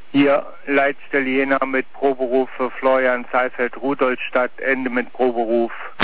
Hier Leitstelle Jena mit Proberuf für Florian Saalfeld, Rudolstadt, Ende mit Proberuf